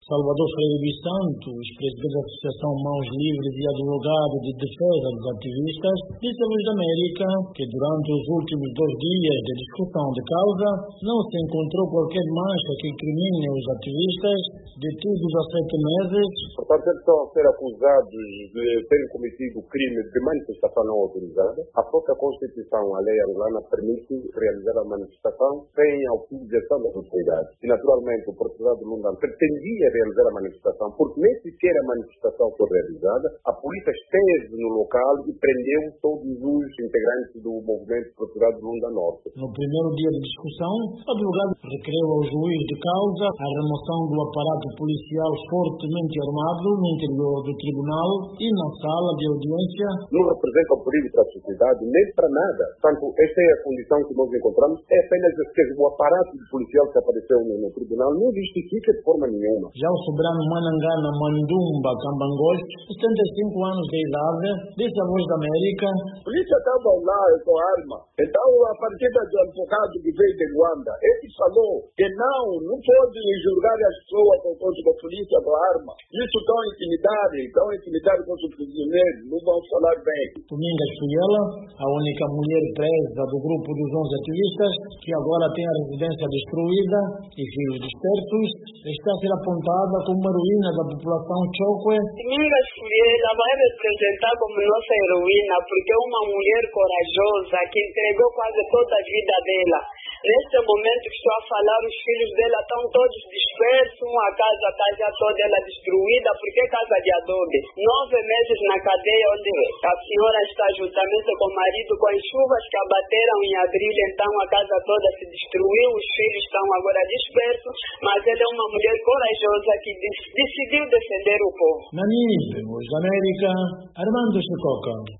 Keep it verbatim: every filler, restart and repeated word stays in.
Salvador Freire dos Santos, presidente da Associação Mãos Livres e advogado de defesa dos ativistas, disse à Luz da América que durante os últimos dois dias de discussão de causa não se encontrou qualquer mancha que incrimine os ativistas detidos há sete meses. Portanto, eles estão a ser acusados de terem cometido crime de manifestação não autorizada. A própria Constituição, a lei angolana, permite realizar a manifestação sem autorização da autoridade. E, naturalmente, o procurado Lunda pretendia realizar a manifestação, porque nem sequer a manifestação foi realizada. A polícia esteve no local e prendeu todos os integrantes do movimento procurado Lunda Norte. No primeiro dia de discussão, o advogado requereu ao juiz de causa a remoção do aparato policial fortemente armado no interior do tribunal e na sala de audiência. Não representa um perigo para a sociedade, nem para nada. Portanto, esta é a condição que nós encontramos. É apenas que o aparato policial que apareceu no, no tribunal não justifica de forma nenhuma. Já o soberano Manangana Mandumba Cambangos, setenta e cinco anos de idade, disse à Voz da América: a polícia estava lá com arma. Então, a partir do advogado que veio de Luanda, ele falou que não, não pode julgar as pessoas por conta da polícia com arma. Isso estão intimidade, estão intimidade com os prisioneiros, não vão falar bem. Domingas Fuyela, a única mulher presa do grupo dos onze ativistas, que agora tem a residência destruída e filhos dispersos, está a ser apontada como heroína da população Chokwe. Domingas Fuyela vai representar como nossa heroína, porque é uma mulher corajosa que entregou quase toda a vida dela. Neste momento que estou a falar, os filhos dela estão todos dispersos, uma casa, a casa toda ela destruída, porque é casa de adobe. Nove meses na cadeia, onde a senhora está juntamente com o marido, com as chuvas que abateram em abril, então a casa toda se destruiu, os filhos estão agora dispersos, mas ela é uma mulher corajosa que decidiu defender o povo. Na Nínive, Voz da América, Armando Chicoca.